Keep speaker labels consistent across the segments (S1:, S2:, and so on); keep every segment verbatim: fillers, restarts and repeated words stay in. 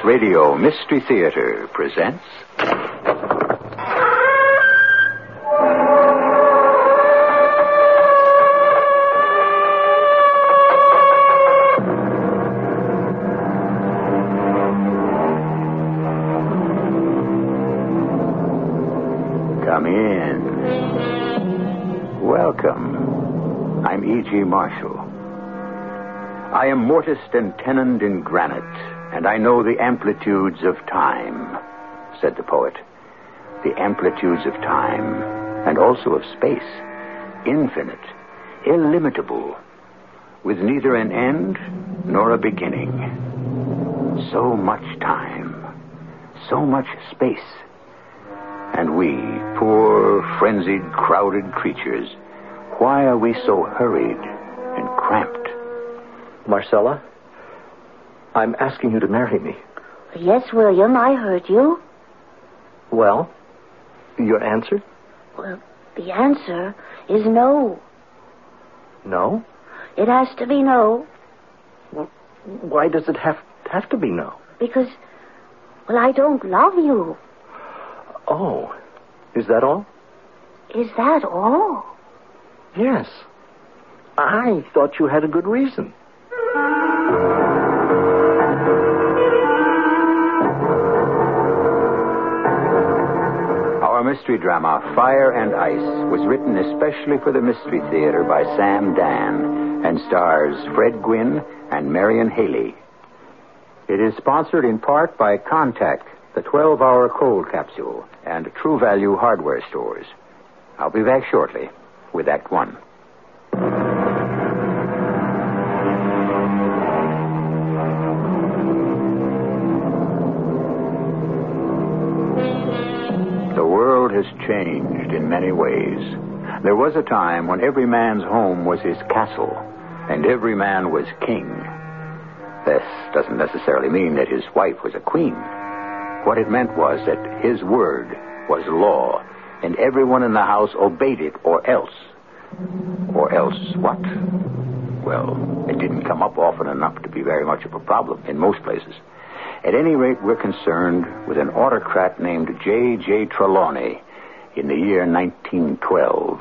S1: Radio Mystery Theater presents... Come in. Welcome. I'm E G. Marshall. I am mortised and tenoned in granite, and I know the amplitudes of time, said the poet. The amplitudes of time, and also of space, infinite, illimitable, with neither an end nor a beginning. So much time, so much space. And we, poor, frenzied, crowded creatures, why are we so hurried and cramped?
S2: Marcella, I'm asking you to marry me.
S3: Yes, William, I heard you.
S2: Well, your answer?
S3: Well, the answer is no.
S2: No?
S3: It has to be no.
S2: Well, why does it have, have to be no?
S3: Because, well, I don't love you.
S2: Oh, is that all?
S3: Is that all?
S2: Yes. I thought you had a good reason.
S1: Our mystery drama, Fire and Ice, was written especially for the Mystery Theater by Sam Dan and stars Fred Gwynne and Marion Haley. It is sponsored in part by Contact, the twelve-hour cold capsule, and True Value hardware stores. I'll be back shortly with Act One. The world has changed in many ways. There was a time when every man's home was his castle, and every man was king. This doesn't necessarily mean that his wife was a queen. What it meant was that his word was law, and everyone in the house obeyed it, or else. Or else what? Well, it didn't come up often enough to be very much of a problem in most places. At any rate, we're concerned with an autocrat named J J. Trelawney in the year nineteen twelve.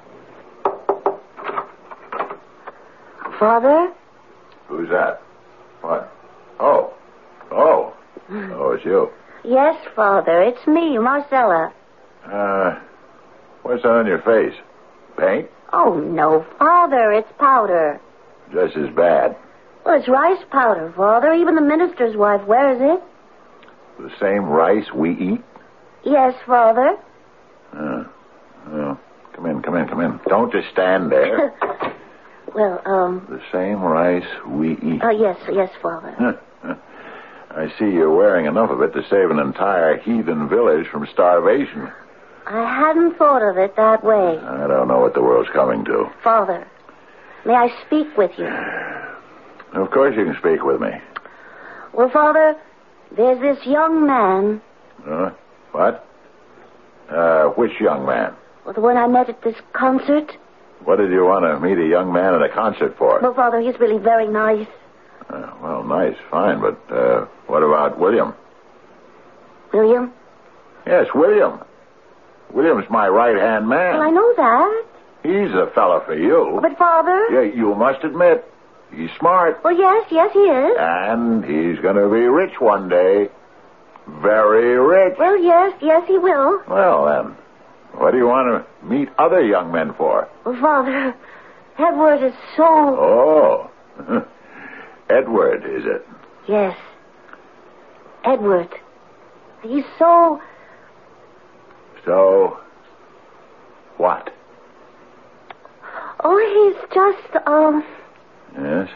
S3: Father?
S4: Who's that? What? Oh. Oh. Oh, it's you.
S3: Yes, Father, it's me, Marcella.
S4: Uh, what's that on your face? Paint?
S3: Oh, no, Father, it's powder.
S4: Just as bad.
S3: Well, it's rice powder, Father. Even the minister's wife wears it.
S4: The same rice we eat?
S3: Yes, Father.
S4: Uh, uh, come in, come in, come in. Don't just stand there.
S3: Well, um...
S4: The same rice we eat.
S3: Oh, uh, yes, yes, Father.
S4: I see you're wearing enough of it to save an entire heathen village from starvation.
S3: I hadn't thought of it that way.
S4: I don't know what the world's coming to.
S3: Father, may I speak with you?
S4: Of course you can speak with me.
S3: Well, Father, there's this young man.
S4: Uh, what? Uh, which young man?
S3: Well, the one I met at this concert.
S4: What did you want to meet a young man at a concert for?
S3: Well, Father, he's really very nice.
S4: Uh, well, nice, fine, but uh, what about William?
S3: William?
S4: Yes, William. William's my right-hand man.
S3: Well, I know that.
S4: He's a fella for you.
S3: But, Father...
S4: Yeah, you must admit, he's smart.
S3: Well, yes, yes, he is.
S4: And he's going to be rich one day. Very rich.
S3: Well, yes, yes, he will.
S4: Well, then, what do you want to meet other young men for?
S3: Well, Father, Edward is so...
S4: Oh, Edward, is it?
S3: Yes. Edward. He's so...
S4: So, what?
S3: Oh, he's just, um...
S4: Yes?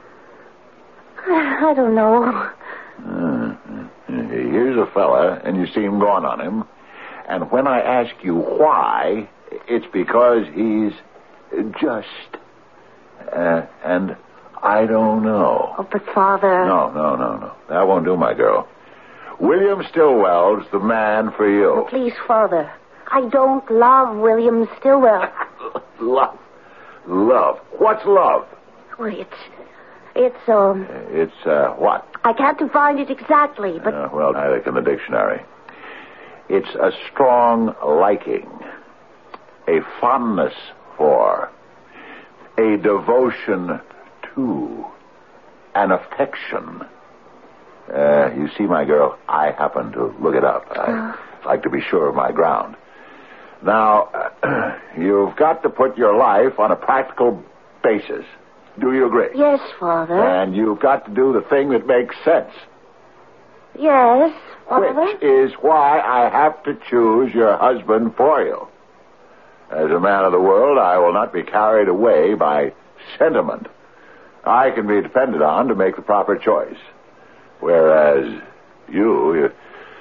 S3: I don't know.
S4: Uh, here's a fella, and you seem gone on him. And when I ask you why, it's because he's just... Uh, and I don't know.
S3: Oh, but, Father...
S4: No, no, no, no. That won't do, my girl. William Stillwell's the man for you.
S3: Oh, please, Father. I don't love William Stillwell.
S4: Love. Love. What's love?
S3: Well, it's... It's, um...
S4: It's, uh, what?
S3: I can't find it exactly, but...
S4: Uh, well, neither can the dictionary. It's a strong liking, a fondness for, a devotion to, an affection. Uh, you see, my girl, I happen to look it up. I uh. like to be sure of my ground. Now, uh, you've got to put your life on a practical basis. Do you agree?
S3: Yes, Father.
S4: And you've got to do the thing that makes sense.
S3: Yes, Father.
S4: Which is why I have to choose your husband for you. As a man of the world, I will not be carried away by sentiment. I can be depended on to make the proper choice. Whereas you, you,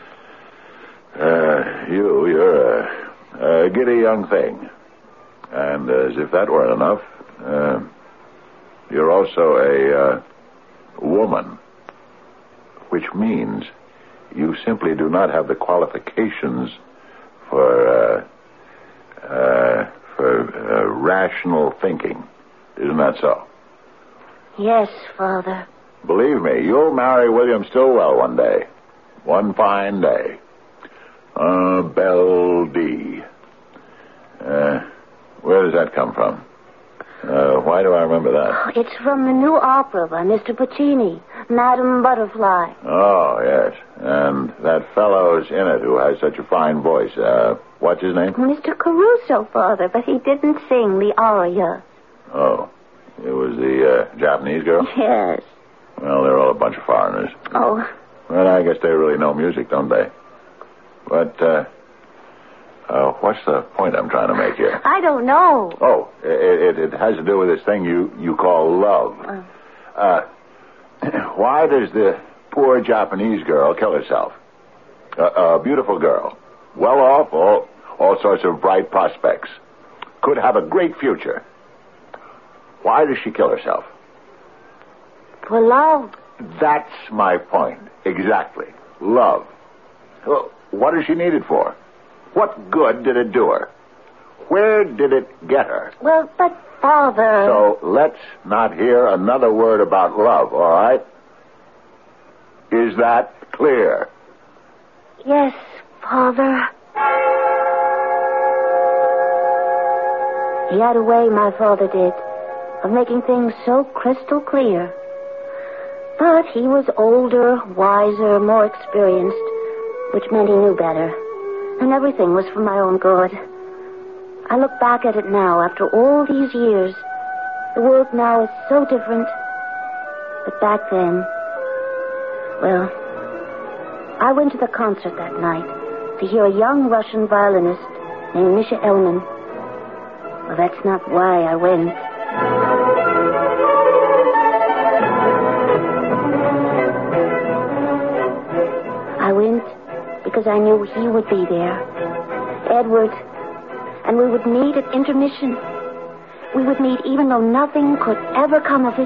S4: uh, you you're a, a giddy young thing. And as if that weren't enough, uh, you're also a uh, woman. Which means you simply do not have the qualifications for uh, uh, for uh, rational thinking. Isn't that so?
S3: Yes, Father.
S4: Believe me, you'll marry William Stillwell one day. One fine day. Uh, Belle D. Uh, where does that come from? Uh, why do I remember that?
S3: It's from the new opera by Mister Puccini, Madame Butterfly.
S4: Oh, yes. And that fellow's in it who has such a fine voice. Uh, what's his name?
S3: Mister Caruso, Father, but he didn't sing the aria.
S4: Oh, it was the uh, Japanese girl?
S3: Yes.
S4: Well, they're all a bunch of foreigners.
S3: Oh.
S4: Well, I guess they really know music, don't they? But, uh... Uh, what's the point I'm trying to make here?
S3: I don't know.
S4: Oh, it, it, it has to do with this thing you, you call love. Uh, why does the poor Japanese girl kill herself? A, a beautiful girl. Well off, all, all sorts of bright prospects. Could have a great future. Why does she kill herself?
S3: For love.
S4: That's my point. Exactly. Love. Well, what does she need it for? What good did it do her? Where did it get her?
S3: Well, but, Father...
S4: So let's not hear another word about love, all right? Is that clear?
S3: Yes, Father. He had a way, my father did, of making things so crystal clear. But he was older, wiser, more experienced, which meant he knew better. And everything was for my own good. I look back at it now, after all these years. The world now is so different. But back then... Well, I went to the concert that night to hear a young Russian violinist named Misha Elman. Well, that's not why I went. I went because I knew he would be there. Edward. And we would meet at intermission. We would meet even though nothing could ever come of it.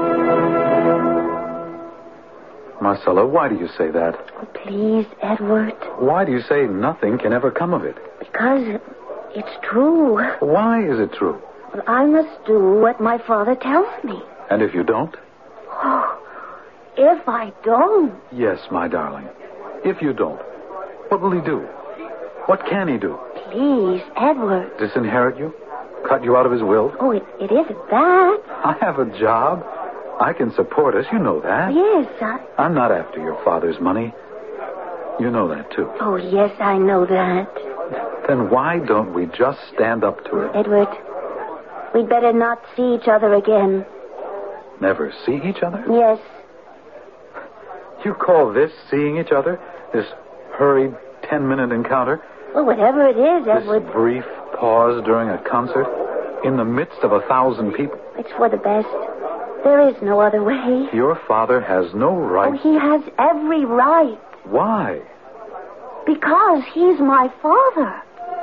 S5: Marcella, why do you say that?
S3: Oh, please, Edward.
S5: Why do you say nothing can ever come of it?
S3: Because it's true.
S5: Why is it true?
S3: Well, I must do what my father tells me.
S5: And if you don't?
S3: Oh, if I don't?
S5: Yes, my darling. If you don't, what will he do? What can he do?
S3: Please, Edward.
S5: Disinherit you? Cut you out of his will?
S3: Oh, it, it isn't that.
S5: I have a job. I can support us. You know that.
S3: Yes, I...
S5: I'm not after your father's money. You know that, too.
S3: Oh, yes, I know that.
S5: Then why don't we just stand up to it?
S3: Edward, we'd better not see each other again.
S5: Never see each other?
S3: Yes.
S5: You call this seeing each other? This hurried ten-minute encounter?
S3: Well, whatever it is, Edward...
S5: This brief pause during a concert in the midst of a thousand people?
S3: It's for the best. There is no other way.
S5: Your father has no right...
S3: Oh, he has every right.
S5: Why?
S3: Because he's my father.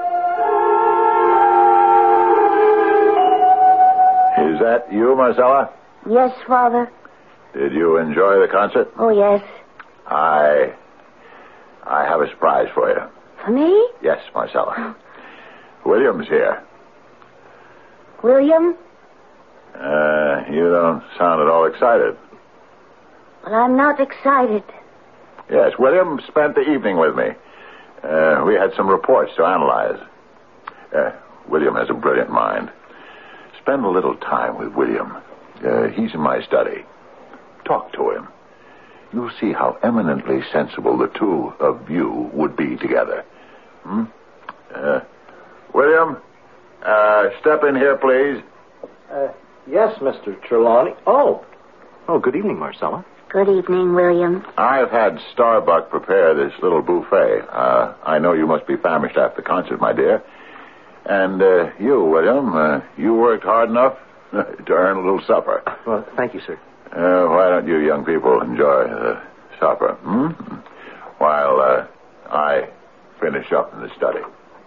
S4: Is that you, Marcella?
S3: Yes, Father.
S4: Did you enjoy the concert?
S3: Oh, yes.
S4: I... I have a surprise for you.
S3: For me?
S4: Yes, Marcella. William's here.
S3: William?
S4: Uh, you don't sound at all excited.
S3: Well, I'm not excited.
S4: Yes, William spent the evening with me. Uh, we had some reports to analyze. Uh, William has a brilliant mind. Spend a little time with William. Uh, he's in my study. Talk to him. You'll see how eminently sensible the two of you would be together. Hmm? Uh, William, uh, step in here, please.
S2: Uh, yes, Mister Trelawney. Oh. Oh, good evening, Marcella.
S3: Good evening, William.
S4: I've had Starbuck prepare this little buffet. Uh, I know you must be famished after the concert, my dear. And uh, you, William, uh, you worked hard enough to earn a little supper.
S2: Well, thank you, sir.
S4: Uh, why don't you young people enjoy the supper, hmm? While uh, I finish up in the study.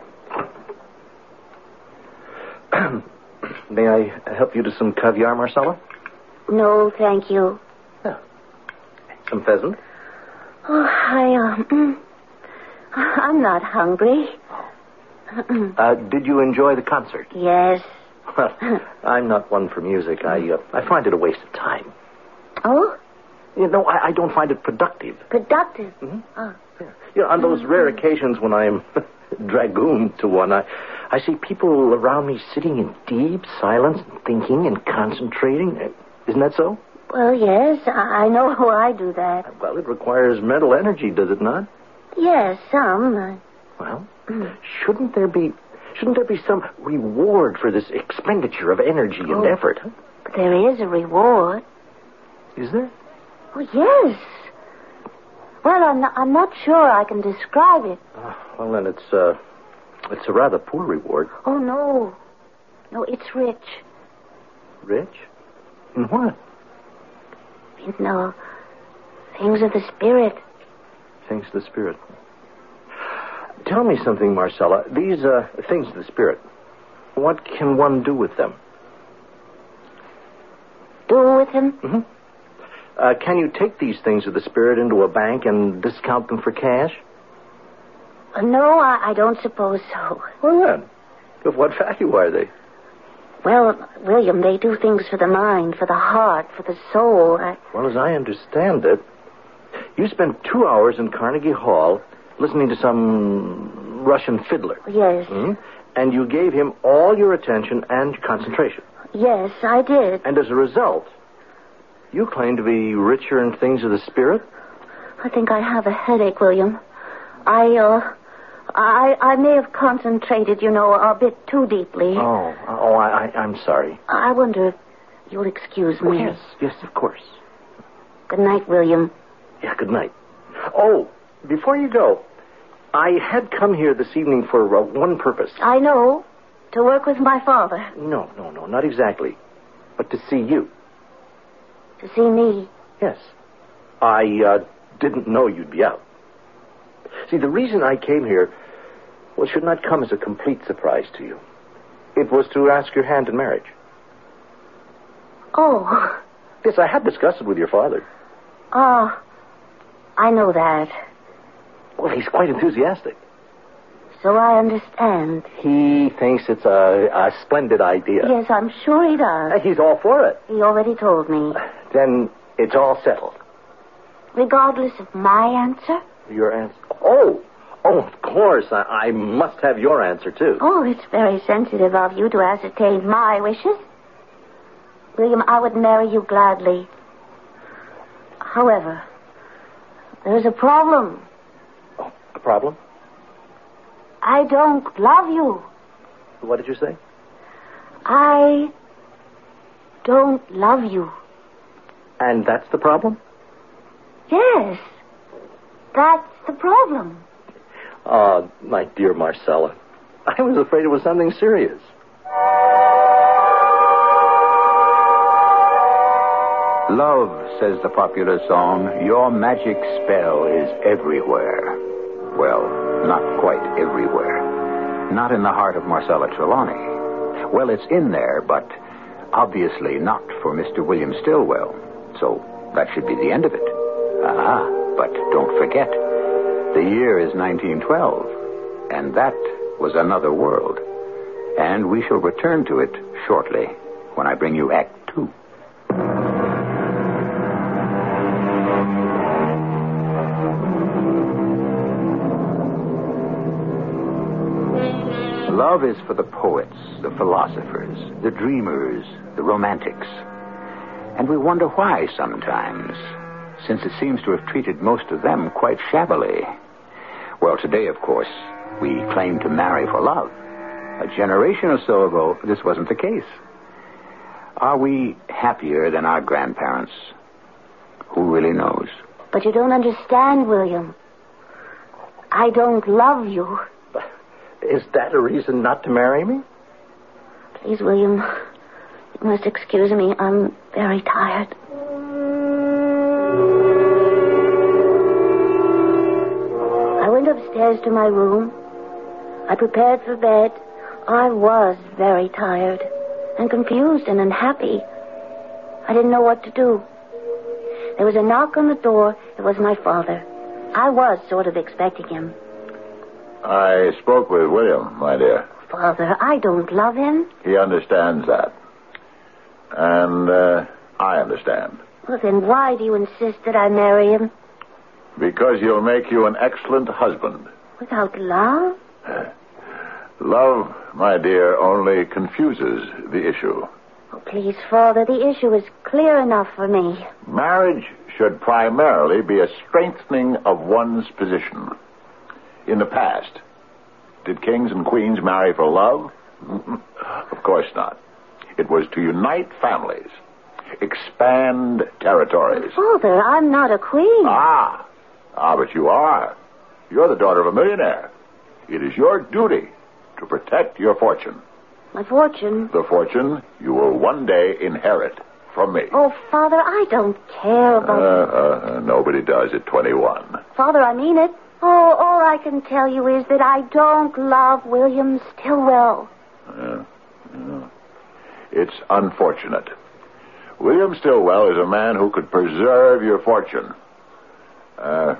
S2: May I help you to some caviar, Marcella?
S3: No, thank you.
S2: Yeah. Some pheasant?
S3: Oh, I, um, I'm not hungry.
S2: Uh, did you enjoy the concert?
S3: Yes.
S2: Well, I'm not one for music. I, uh, I find it a waste of time.
S3: Oh?
S2: You know, I, I don't find it productive.
S3: Productive?
S2: Mm-hmm.
S3: Oh.
S2: Yeah. You know, on those rare occasions when I'm dragooned to one, I, I see people around me sitting in deep silence, thinking and concentrating. Isn't that so?
S3: Well, yes, I I know how I do that.
S2: Well, it requires mental energy, does it not?
S3: Yes, some.
S2: Well, shouldn't there be shouldn't there be some reward for this expenditure of energy and
S3: Oh.
S2: effort? Huh?
S3: But there is a reward.
S2: Is there?
S3: Oh, yes. Well, I'm not, I'm not sure I can describe it.
S2: Uh, well, then it's uh, it's a rather poor reward.
S3: Oh, no. No, it's rich.
S2: Rich? In what?
S3: You know, things of the spirit.
S2: Things of the spirit. Tell me something, Marcella. These uh, things of the spirit, what can one do with them?
S3: Do with him?
S2: Mm-hmm. Uh, can you take these things of the spirit into a bank and discount them for cash?
S3: Uh, no, I, I don't suppose so.
S2: Well, then, of what value are they?
S3: Well, William, they do things for the mind, for the heart, for the soul. I...
S2: Well, as I understand it, you spent two hours in Carnegie Hall listening to some Russian fiddler.
S3: Yes.
S2: Mm-hmm. And you gave him all your attention and concentration.
S3: Yes, I did.
S2: And as a result, you claim to be richer in things of the spirit?
S3: I think I have a headache, William. I, uh... I I may have concentrated, you know, a bit too deeply.
S2: Oh, oh, I, I, I'm sorry.
S3: I wonder if you'll excuse me.
S2: Oh, yes, yes, of course.
S3: Good night, William.
S2: Yeah, good night. Oh, before you go, I had come here this evening for uh, one purpose.
S3: I know. To work with my father.
S2: No, no, no, not exactly. But to see you.
S3: To see me.
S2: Yes. I uh, didn't know you'd be out. See, the reason I came here, well, should not come as a complete surprise to you. It was to ask your hand in marriage.
S3: Oh.
S2: Yes, I had discussed it with your father.
S3: Ah, I know that.
S2: Well, he's quite enthusiastic.
S3: So I understand.
S2: He thinks it's a, a splendid idea.
S3: Yes, I'm sure he does.
S2: He's all for it.
S3: He already told me.
S2: Then it's all settled.
S3: Regardless of my answer?
S2: Your answer? Oh, oh, of course. I, I must have your answer, too.
S3: Oh, it's very sensitive of you to ascertain my wishes. William, I would marry you gladly. However, there's a problem.
S2: Oh, a problem?
S3: I don't love you.
S2: What did you say?
S3: I don't love you.
S2: And that's the problem?
S3: Yes. That's the problem.
S2: Oh, my dear Marcella. I was afraid it was something serious.
S1: Love, says the popular song, your magic spell is everywhere. Well, not quite everywhere. Not in the heart of Marcella Trelawney. Well, it's in there, but obviously not for Mister William Stillwell. So that should be the end of it. Ah, but don't forget, the year is nineteen twelve, and that was another world. And we shall return to it shortly when I bring you Act Love is for the poets, the philosophers, the dreamers, the romantics. And we wonder why sometimes, since it seems to have treated most of them quite shabbily. Well, today, of course, we claim to marry for love. A generation or so ago, this wasn't the case. Are we happier than our grandparents? Who really knows?
S3: But you don't understand, William. I don't love you.
S2: Is that a reason not to marry me?
S3: Please, William, you must excuse me. I'm very tired. I went upstairs to my room. I prepared for bed. I was very tired and confused and unhappy. I didn't know what to do. There was a knock on the door. It was my father. I was sort of expecting him.
S4: I spoke with William, my dear.
S3: Father, I don't love him.
S4: He understands that. And uh, I understand.
S3: Well, then why do you insist that I marry him?
S4: Because he'll make you an excellent husband.
S3: Without love?
S4: Love, my dear, only confuses the issue.
S3: Oh, please, Father, the issue is clear enough for me.
S4: Marriage should primarily be a strengthening of one's position. In the past, did kings and queens marry for love? Of course not. It was to unite families, expand territories.
S3: Father, I'm not a queen.
S4: Ah, ah, but you are. You're the daughter of a millionaire. It is your duty to protect your fortune.
S3: My fortune?
S4: The fortune you will one day inherit from me.
S3: Oh, Father, I don't care about...
S4: Uh, uh, uh, nobody does at twenty-one.
S3: Father, I mean it. Oh, all I can tell you is that I don't love William Stillwell.
S4: Uh, uh, it's unfortunate. William Stillwell is a man who could preserve your fortune. Uh,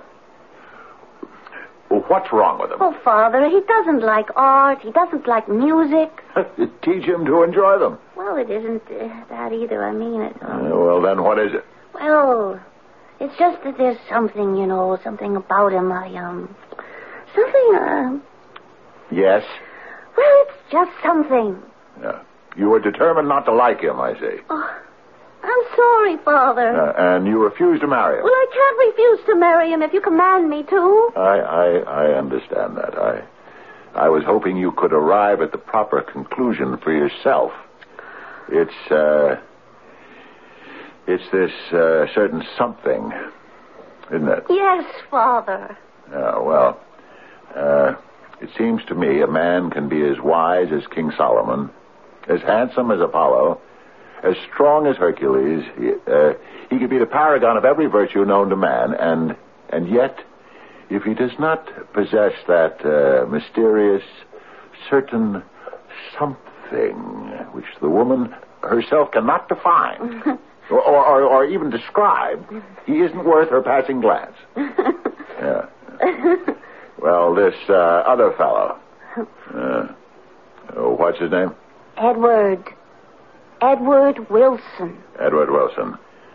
S4: what's wrong with him?
S3: Oh, Father, he doesn't like art. He doesn't like music.
S4: Teach him to enjoy them.
S3: Well, it isn't uh, that either. I mean it.
S4: Uh, well, then what is it?
S3: Well, it's just that there's something, you know, something about him. I, um, something, uh...
S4: Yes?
S3: Well, it's just something.
S4: Yeah. You were determined not to like him, I see.
S3: Oh, I'm sorry, Father.
S4: Uh, and you refuse to marry him.
S3: Well, I can't refuse to marry him if you command me to.
S4: I, I, I understand that. I, I was hoping you could arrive at the proper conclusion for yourself. It's, uh... It's this uh, certain something, isn't it?
S3: Yes, Father.
S4: Yeah, well, uh, it seems to me a man can be as wise as King Solomon, as handsome as Apollo, as strong as Hercules. He, uh, he could be the paragon of every virtue known to man, and and yet, if he does not possess that uh, mysterious, certain something which the woman herself cannot define... Or, or, or even describe, he isn't worth her passing glance. Yeah. Well, this uh, other fellow, uh, oh, what's his name?
S3: Edward. Edward Wilson.
S4: Edward Wilson.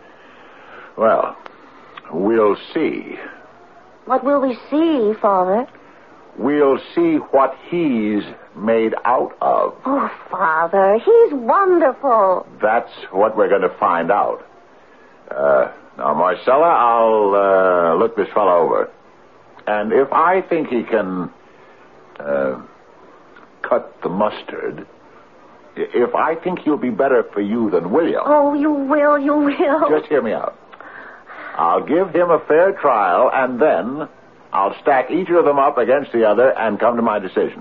S4: Well, we'll see.
S3: What will we see, Father?
S4: We'll see what he's made out of.
S3: Oh, Father, he's wonderful.
S4: That's what we're going to find out. Uh, now, Marcella, I'll uh, look this fellow over. And if I think he can uh, cut the mustard, if I think he'll be better for you than William...
S3: Oh, you will, you will.
S4: Just hear me out. I'll give him a fair trial, and then I'll stack each of them up against the other and come to my decision.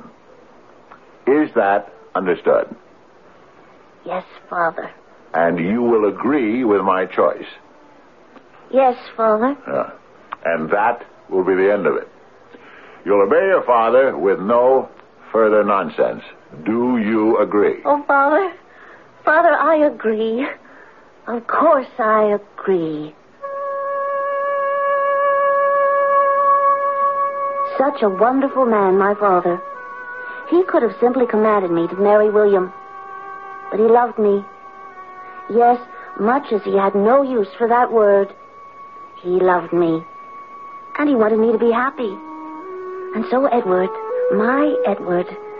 S4: Is that understood?
S3: Yes, Father.
S4: And you will agree with my choice?
S3: Yes, Father.
S4: Yeah. And that will be the end of it. You'll obey your father with no further nonsense. Do you agree?
S3: Oh, Father. Father, I agree. Of course I agree. Such a wonderful man, my father. He could have simply commanded me to marry William. But he loved me. Yes, much as he had no use for that word, he loved me. And he wanted me to be happy. And so Edward, my Edward,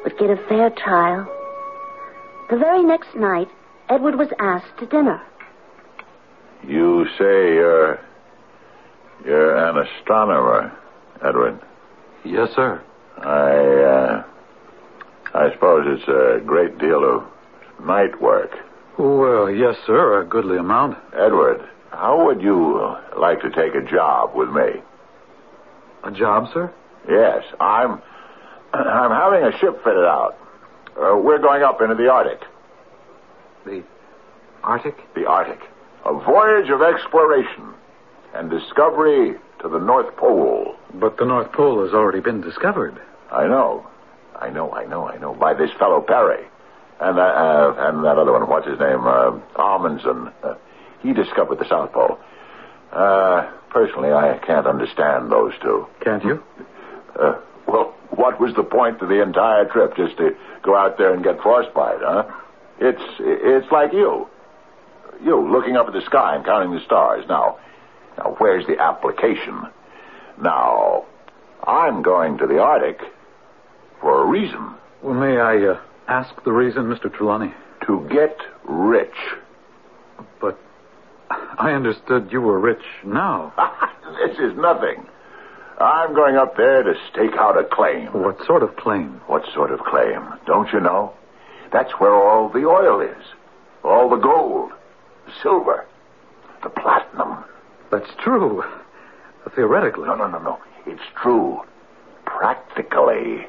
S3: would get a fair trial. The very next night, Edward was asked to dinner.
S4: You say you're... you're an astronomer, Edward.
S5: Yes, sir.
S4: I, uh... I suppose it's a great deal of night work.
S5: Well, yes, sir, a goodly amount.
S4: Edward, how would you like to take a job with me?
S5: A job, sir?
S4: Yes, I'm... I'm having a ship fitted out. Uh, we're going up into the Arctic.
S5: The Arctic?
S4: The Arctic. A voyage of exploration and discovery to the North Pole.
S5: But the North Pole has already been discovered.
S4: I know. I know, I know, I know. By this fellow Perry. And, uh, uh, and that other one, what's his name? Uh, Amundsen. Uh, he discovered the South Pole. Uh, personally, I can't understand those two.
S5: Can't you?
S4: Uh, well, what was the point of the entire trip? Just to go out there and get frostbite, huh? It's it's like you. You looking up at the sky and counting the stars. Now, now where's the application? Now, I'm going to the Arctic for a reason.
S5: Well, may I uh, ask the reason, Mister Trelawney?
S4: To get rich.
S5: But I understood you were rich now.
S4: This is nothing. I'm going up there to stake out a claim.
S5: What sort of claim?
S4: What sort of claim? Don't you know? That's where all the oil is. All the gold, the silver, the platinum.
S5: That's true. Theoretically.
S4: No, no, no, no. It's true. Practically.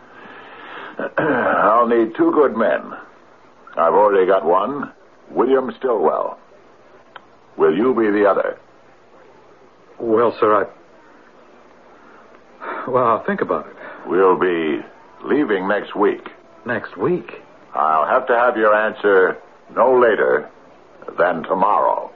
S4: I'll need two good men. I've already got one, William Stillwell. Will you be the other?
S5: Well, sir, I... Well, I'll think about it.
S4: We'll be leaving next week.
S5: Next week?
S4: I'll have to have your answer no later than tomorrow.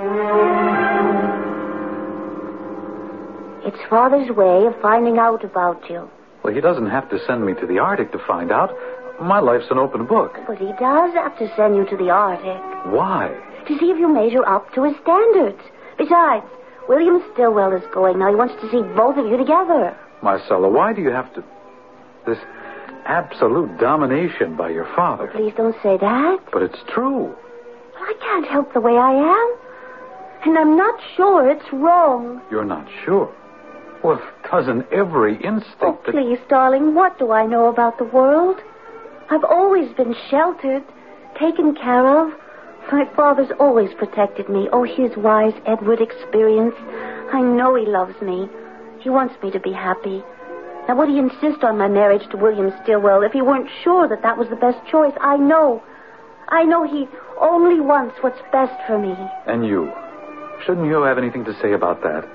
S3: It's Father's way of finding out about you.
S5: Well, he doesn't have to send me to the Arctic to find out. My life's an open book.
S3: But he does have to send you to the Arctic.
S5: Why?
S3: To see if you measure up to his standards. Besides, William Stillwell is going. Now he wants to see both of you together.
S5: Marcella, why do you have to... This absolute domination by your father.
S3: Please don't say that.
S5: But it's true.
S3: Well, I can't help the way I am. And I'm not sure it's wrong.
S5: You're not sure? Well, doesn't every instinct...
S3: Oh,
S5: that...
S3: please, darling, what do I know about the world? I've always been sheltered, taken care of. My father's always protected me. Oh, his wise Edward experience. I know he loves me. He wants me to be happy. Now, would he insist on my marriage to William Stillwell if he weren't sure that that was the best choice? I know. I know he only wants what's best for me.
S5: And you? Shouldn't you have anything to say about that?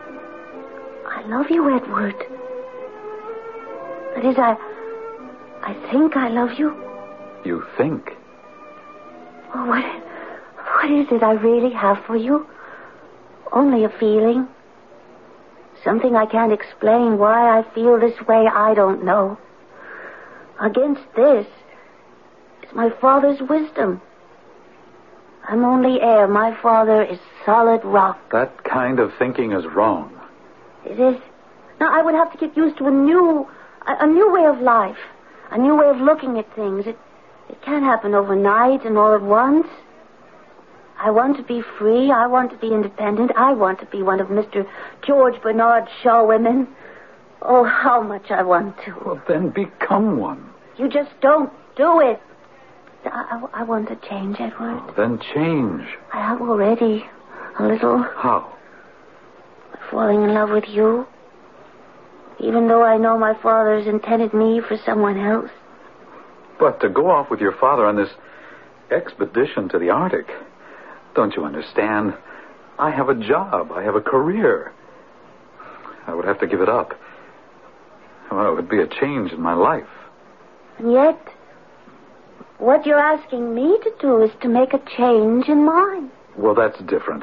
S3: I love you, Edward. That is, I... I think I love you.
S5: You think?
S3: Oh, what... What is it I really have for you? Only a feeling. Something I can't explain. Why I feel this way, I don't know. Against this is my father's wisdom. I'm only air. My father is solid rock.
S5: That kind of thinking is wrong.
S3: It is. Now, I would have to get used to a new, a, a new way of life, a new way of looking at things. It, it can't happen overnight and all at once. I want to be free. I want to be independent. I want to be one of Mister George Bernard Shaw women. Oh, how much I want to.
S5: Well, then become one.
S3: You just don't do it. I, I, I want to change, Edward.
S5: Oh, then change.
S3: I have already. A little.
S5: How?
S3: Falling in love with you. Even though I know my father's intended me for someone else.
S5: But to go off with your father on this expedition to the Arctic... Don't you understand? I have a job. I have a career. I would have to give it up. Well, it would be a change in my life.
S3: And yet, what you're asking me to do is to make a change in mine.
S5: Well, that's different.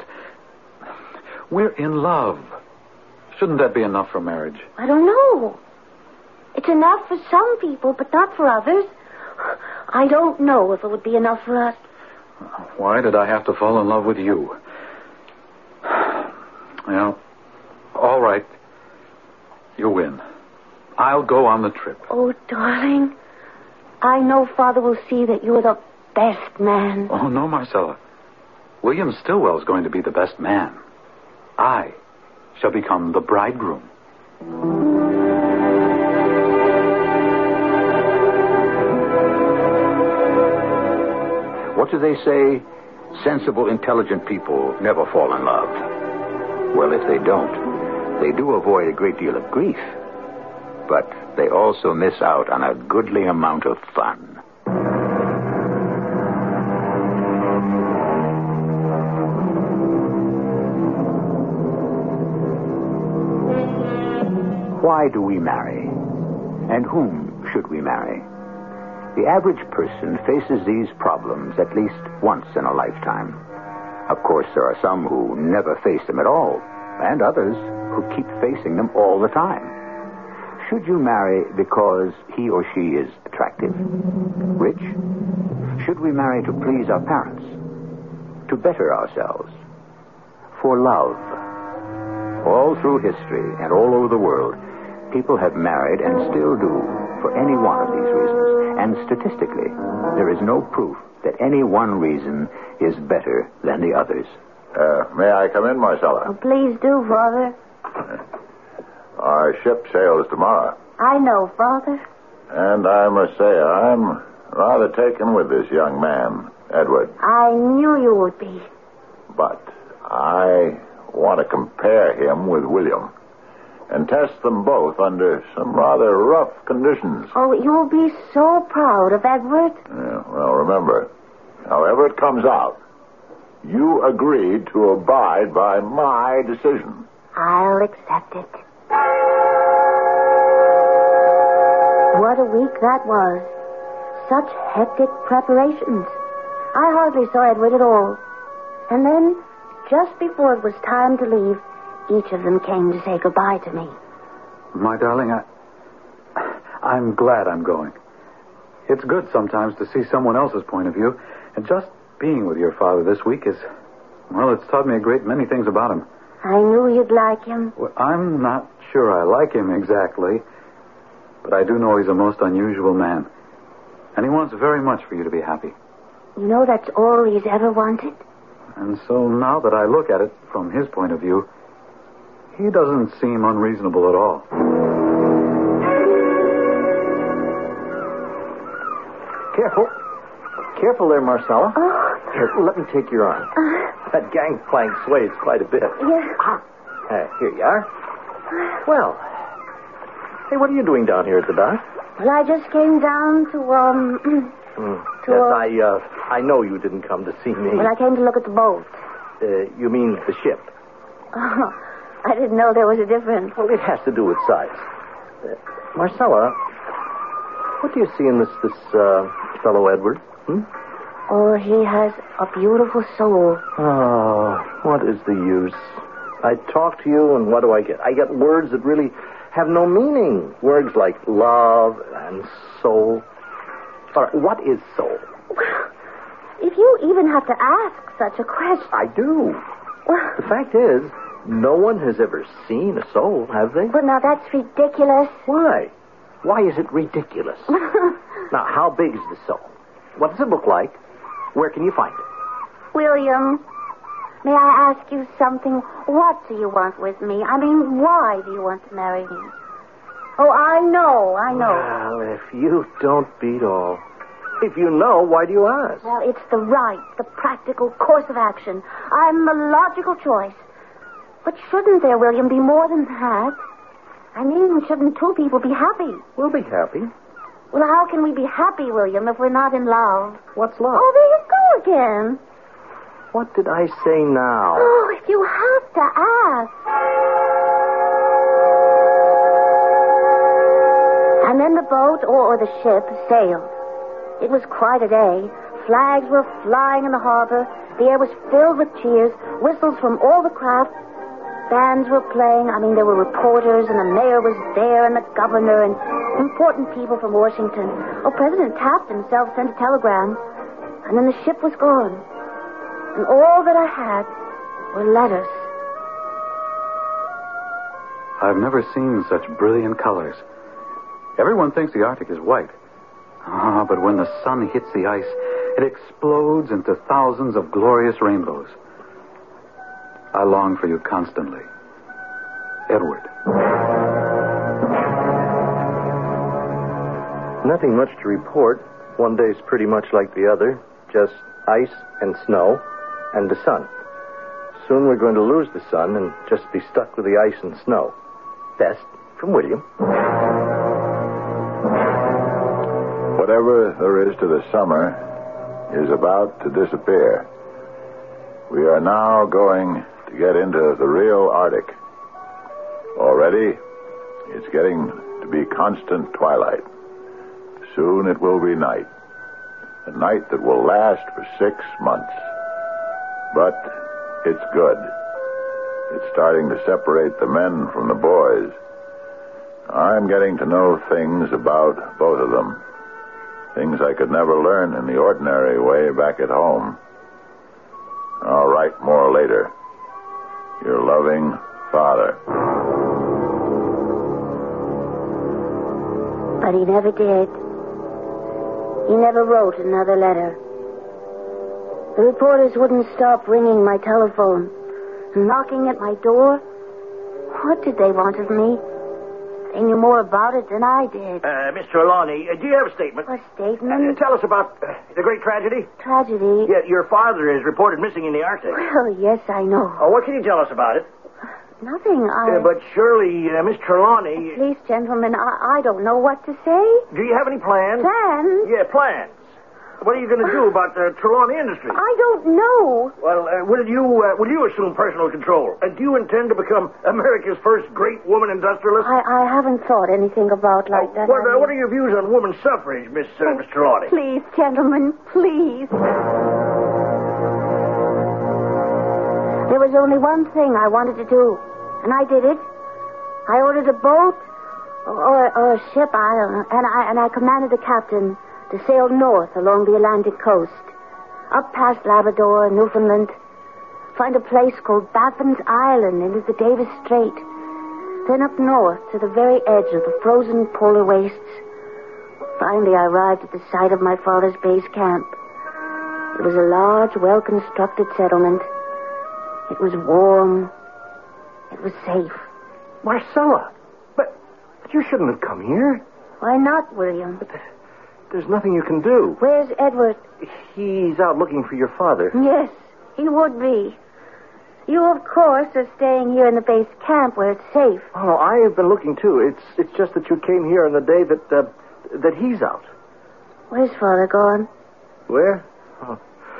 S5: We're in love. Shouldn't that be enough for marriage?
S3: I don't know. It's enough for some people, but not for others. I don't know if it would be enough for us.
S5: Why did I have to fall in love with you? Well, all right. You win. I'll go on the trip.
S3: Oh, darling, I know Father will see that you're the best man.
S5: Oh, no, Marcella. William Stillwell is going to be the best man. I shall become the bridegroom.
S1: What do they say? Sensible, intelligent people never fall in love. Well, if they don't, they do avoid a great deal of grief. But they also miss out on a goodly amount of fun. Why do we marry? And whom should we marry? The average person faces these problems at least once in a lifetime. Of course, there are some who never face them at all, and others who keep facing them all the time. Should you marry because he or she is attractive? Rich? Should we marry to please our parents? To better ourselves? For love? All through history and all over the world, people have married and still do for any one of these reasons. And statistically, there is no proof that any one reason is better than the others.
S4: Uh, may I come in, Marcella?
S3: Oh, please do, Father.
S4: Our ship sails tomorrow.
S3: I know, Father.
S4: And I must say, I'm rather taken with this young man, Edward.
S3: I knew you would be.
S4: But I want to compare him with William and test them both under some rather rough conditions.
S3: Oh, you'll be so proud of Edward.
S4: Yeah, well, remember, however it comes out, you agreed to abide by my decision.
S3: I'll accept it. What a week that was. Such hectic preparations. I hardly saw Edward at all. And then, just before it was time to leave, each of them came to say goodbye to me.
S5: My darling, I... I'm glad I'm going. It's good sometimes to see someone else's point of view. And just being with your father this week is... Well, it's taught me a great many things about him.
S3: I knew you'd like him.
S5: Well, I'm not sure I like him exactly, but I do know he's a most unusual man. And he wants very much for you to be happy.
S3: You know that's all he's ever wanted?
S5: And so now that I look at it from his point of view, he doesn't seem unreasonable at all.
S2: Careful. Careful there, Marcella.
S3: Oh.
S2: Here, let me take your arm.
S3: Uh,
S2: That gangplank sways quite a bit.
S3: yeah.
S2: Ah. Uh, here you are. Well, hey, what are you doing down here at the dock?
S3: Well, I just came down to, um...
S2: Mm.
S3: To,
S2: yes,
S3: uh,
S2: I, uh, I know you didn't come to see me.
S3: well, I came to look at the boat.
S2: Uh, you mean the ship?
S3: Oh, I didn't know there was a difference.
S2: Well, it has to do with size. Uh, Marcella, what do you see in this, this, uh, fellow Edward? Hmm?
S3: Oh, he has a beautiful soul.
S2: Oh, what is the use? I talk to you, and what do I get? I get words that really have no meaning. Words like love and soul. All right, what is soul?
S3: If you even have to ask such a question...
S2: I do.
S3: Well,
S2: The fact is, no one has ever seen a soul, have they?
S3: but now that's ridiculous.
S2: Why? Why is it ridiculous? Now, how big is the soul? What does it look like? Where can you find it?
S3: William, may I ask you something? What do you want with me? I mean, why do you want to marry me? Oh, I know, I know.
S2: Well, if you don't beat all. If you know, why do you ask?
S3: Well, it's the right, the practical course of action. I'm the logical choice. But shouldn't there, William, be more than that? I mean, shouldn't two people be happy?
S2: We'll be happy.
S3: Well, how can we be happy, William, if we're not in love?
S2: What's love?
S3: Oh, there you go again.
S2: What did I say now?
S3: Oh, if you have to ask. And then the boat, or, or the ship, sailed. It was quite a day. Flags were flying in the harbor. The air was filled with cheers, whistles from all the craft. Bands were playing. I mean, there were reporters, and the mayor was there, and the governor, and important people from Washington. Oh, President Taft himself sent a telegram. And then the ship was gone. And all that I had were letters.
S5: I've never seen such brilliant colors. Everyone thinks the Arctic is white. Ah, but when the sun hits the ice, it explodes into thousands of glorious rainbows. I long for you constantly. Edward.
S2: Nothing much to report. One day's pretty much like the other. Just ice and snow and the sun. Soon we're going to lose the sun and just be stuck with the ice and snow. Best from William.
S4: Whatever there is to the summer is about to disappear. We are now going to get into the real Arctic. Already, it's getting to be constant twilight. Soon it will be night. A night that will last for six months. But it's good. It's starting to separate the men from the boys. I'm getting to know things about both of them. Things I could never learn in the ordinary way back at home. I'll write more later. Your loving father.
S3: But he never did. He never wrote another letter. The reporters wouldn't stop ringing my telephone, knocking at my door. What did they want of me? They knew more about it than I did.
S6: Uh, Miss Trelawney, uh, do you have a statement?
S3: A statement?
S6: Uh, tell us about uh, the great tragedy.
S3: Tragedy?
S6: Yeah, your father is reported missing in the Arctic.
S3: Well, yes, I know.
S6: Oh, what can you tell us about it?
S3: Nothing, I...
S6: Uh, but surely, uh, Miss Trelawney...
S3: Please, gentlemen, I, I don't know what to say.
S6: Do you have any plans?
S3: Plans?
S6: Yeah, plans. What are you going to do about the Trelawney industry?
S3: I don't know.
S6: Well, uh, will you uh, will you assume personal control? And do you intend to become America's first great woman industrialist?
S3: I, I haven't thought anything about like
S6: oh,
S3: that.
S6: What,
S3: I
S6: uh,
S3: mean...
S6: what are your views on women's suffrage, Miss uh, Miss Trelawney?
S3: Please, gentlemen, please. There was only one thing I wanted to do, and I did it. I ordered a boat or, or a ship, I don't know, and I and I commanded the captain to sail north along the Atlantic coast, up past Labrador and Newfoundland, find a place called Baffin's Island into the Davis Strait, then up north to the very edge of the frozen polar wastes. Finally, I arrived at the site of my father's base camp. It was a large, well-constructed settlement. It was warm. It was safe.
S2: Marcella, but, but you shouldn't have come here.
S3: Why not, William?
S2: But there's nothing you can do.
S3: Where's Edward?
S2: He's out looking for your father.
S3: Yes, he would be. You, of course, are staying here in the base camp where it's safe.
S2: Oh, no, I have been looking, too. It's it's just that you came here on the day that, uh, that he's out.
S3: Where's father gone?
S2: Where? Oh.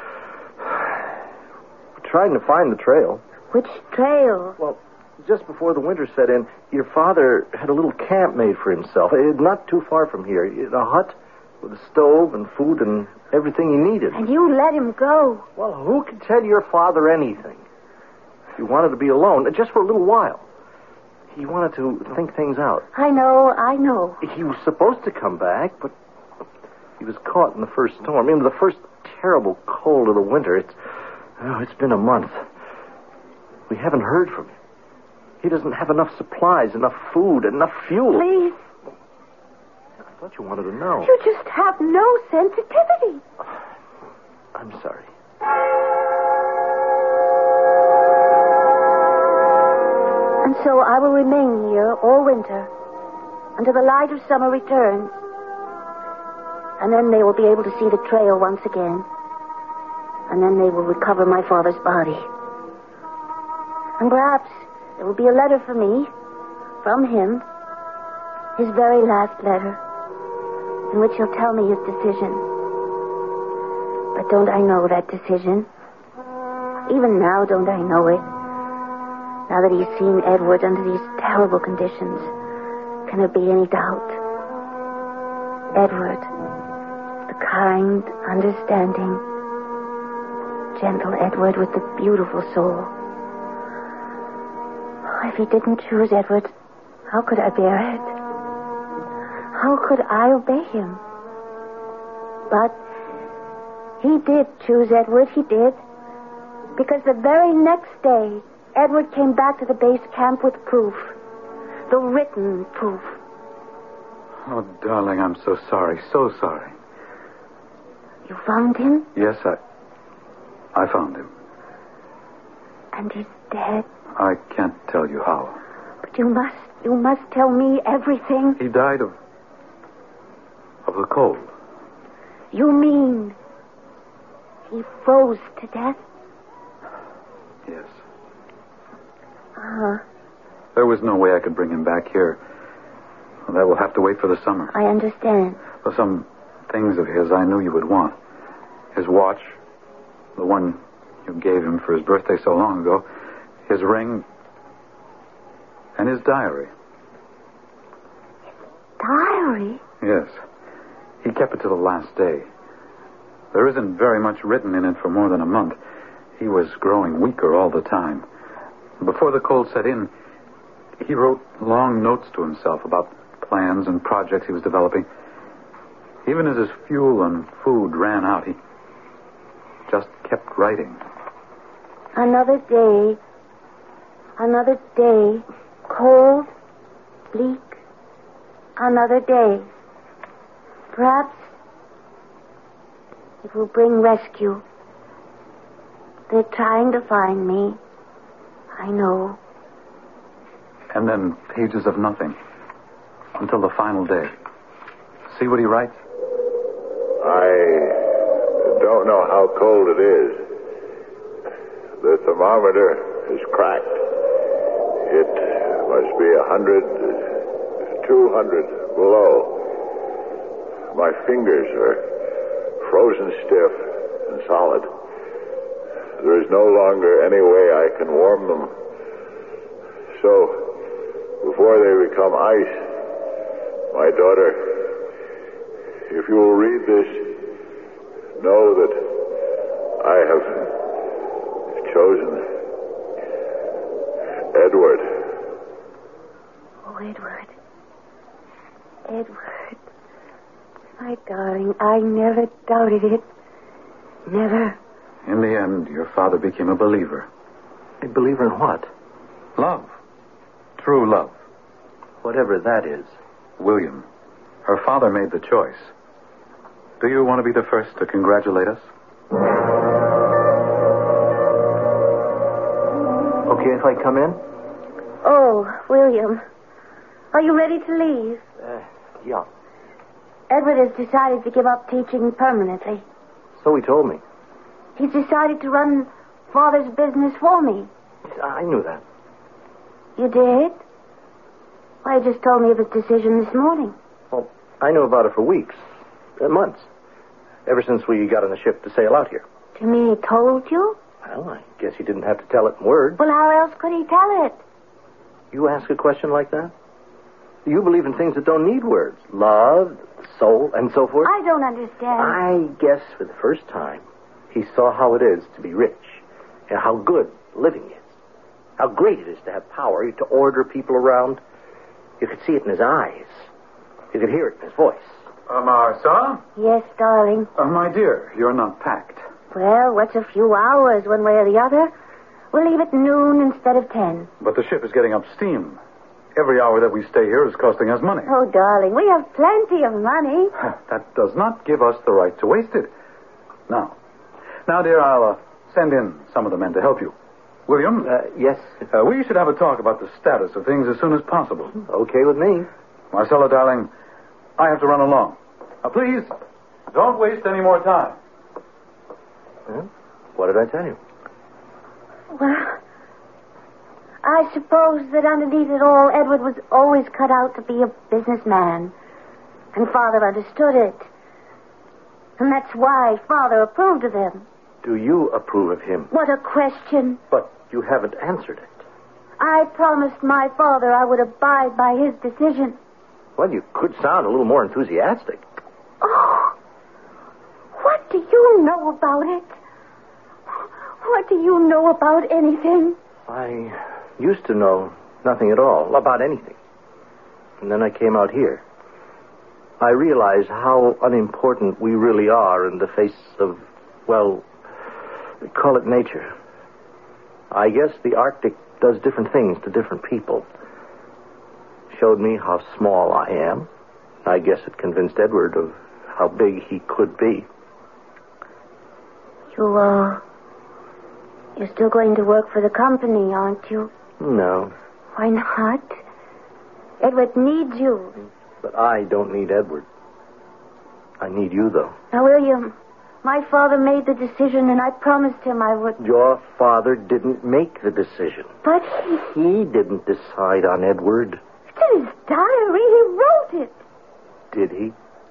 S2: We're trying to find the trail.
S3: Which trail?
S2: Well, just before the winter set in, your father had a little camp made for himself. It, not too far from here. A hut with a stove and food and everything he needed.
S3: And you let him go?
S2: Well, who could tell your father anything? He wanted to be alone, just for a little while. He wanted to think things out.
S3: I know, I know.
S2: He was supposed to come back, but he was caught in the first storm. In the first terrible cold of the winter. It's, oh, it's been a month. We haven't heard from him. He doesn't have enough supplies, enough food, enough fuel.
S3: Please.
S2: I thought you wanted to know.
S3: You just have no sensitivity.
S2: I'm sorry.
S3: And so I will remain here all winter until the light of summer returns. And then they will be able to see the trail once again. And then they will recover my father's body. And perhaps there will be a letter for me from him, his very last letter, in which he'll tell me his decision. But don't I know that decision? Even now, don't I know it? Now that he's seen Edward under these terrible conditions, can there be any doubt? Edward, the kind, understanding, gentle Edward with the beautiful soul. If he didn't choose Edward, how could I bear it? How could I obey him? But he did choose Edward, he did. Because the very next day, Edward came back to the base camp with proof. The written proof.
S5: Oh, darling, I'm so sorry, so sorry.
S3: You found him?
S5: Yes, I... I found him.
S3: And he's dead?
S5: I can't tell you how.
S3: But you must, you must tell me everything.
S5: He died of... of the cold.
S3: You mean he froze to death?
S5: Yes.
S3: Uh-huh.
S5: There was no way I could bring him back here. Well, that will have to wait for the summer.
S3: I understand.
S5: For some things of his I knew you would want. His watch, the one you gave him for his birthday so long ago, his ring, and his diary.
S3: Diary?
S5: Yes. He kept it to the last day. There isn't very much written in it for more than a month. He was growing weaker all the time. Before the cold set in, he wrote long notes to himself about plans and projects he was developing. Even as his fuel and food ran out, he just kept writing.
S3: Another day. Another day. Cold. Bleak. Another day. Perhaps it will bring rescue. They're trying to find me. I know.
S5: And then pages of nothing. Until the final day. See what he writes?
S4: I don't know how cold it is. The thermometer is cracked. It must be a hundred, two hundred below. My fingers are frozen stiff and solid. There is no longer any way I can warm them. So, before they become ice, my daughter, if you will read this, know that I have chosen Edward.
S3: Oh, Edward. Edward. My darling, I never doubted it. Never.
S5: In the end, your father became a believer.
S2: A believer in what?
S5: Love. True love.
S2: Whatever that is.
S5: William, her father made the choice. Do you want to be the first to congratulate us?
S2: Okay if I come in?
S3: Oh, William. Are you ready to leave?
S2: Uh, yeah.
S3: Edward has decided to give up teaching permanently.
S2: So he told me.
S3: He's decided to run Father's business for me.
S2: I knew that.
S3: You did? Why, you just told me of his decision this morning.
S2: Well, I knew about it for weeks. Uh, months. Ever since we got on the ship to sail out here.
S3: Do you mean he told you?
S2: Well, I guess he didn't have to tell it in words.
S3: Well, how else could he tell it?
S2: You ask a question like that? You believe in things that don't need words. Love, soul, and so forth.
S3: I don't understand.
S2: I guess for the first time, he saw how it is to be rich. And how good living is. How great it is to have power, to order people around. You could see it in his eyes. You could hear it in his voice.
S5: Uh, Martha?
S3: Yes, darling.
S5: Uh, my dear, you're not packed.
S3: Well, what's a few hours one way or the other? We'll leave at noon instead of ten.
S5: But the ship is getting up steam. Every hour that we stay here is costing us money.
S3: Oh, darling, we have plenty of money.
S5: That does not give us the right to waste it. Now, now, dear, I'll uh, send in some of the men to help you. William?
S2: Uh, yes.
S5: Uh, we should have a talk about the status of things as soon as possible.
S2: Okay with me.
S5: Marcella, darling, I have to run along. Now, please, don't waste any more time.
S2: Well, what did I tell you?
S3: Well, I suppose that underneath it all, Edward was always cut out to be a businessman. And Father understood it. And that's why Father approved of him.
S2: Do you approve of him?
S3: What a question.
S2: But you haven't answered it.
S3: I promised my father I would abide by his decision.
S2: Well, you could sound a little more enthusiastic.
S3: Oh, what do you know about it? What do you know about anything?
S2: I used to know nothing at all about anything. And then I came out here. I realized how unimportant we really are in the face of, well, call it nature. I guess the Arctic does different things to different people. Showed me how small I am, I guess it convinced Edward of how big he could be.
S3: You, uh... You're still going to work for the company, aren't you?
S2: No.
S3: Why not? Edward needs you.
S2: But I don't need Edward. I need you, though.
S3: Now, William, my father made the decision, and I promised him I would...
S2: Your father didn't make the decision.
S3: But he...
S2: He didn't decide on Edward.
S3: It's in his diary. He wrote it.
S2: Did he?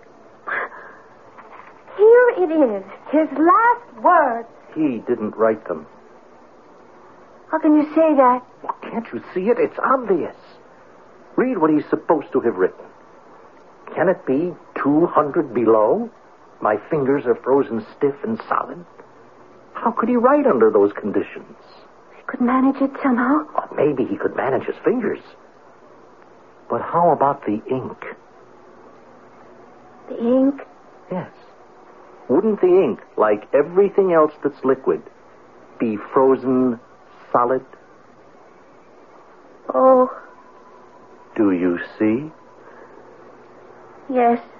S3: Here it is. His last words.
S2: He didn't write them.
S3: How can you say that?
S2: Well, can't you see it? It's obvious. Read what he's supposed to have written. Can it be two hundred below? My fingers are frozen stiff and solid. How could he write under those conditions?
S3: He could manage it somehow.
S2: Well, maybe he could manage his fingers. But how about the ink?
S3: The ink?
S2: Yes. Wouldn't the ink, like everything else that's liquid, be frozen solid?
S3: Oh.
S2: Do you see?
S3: Yes.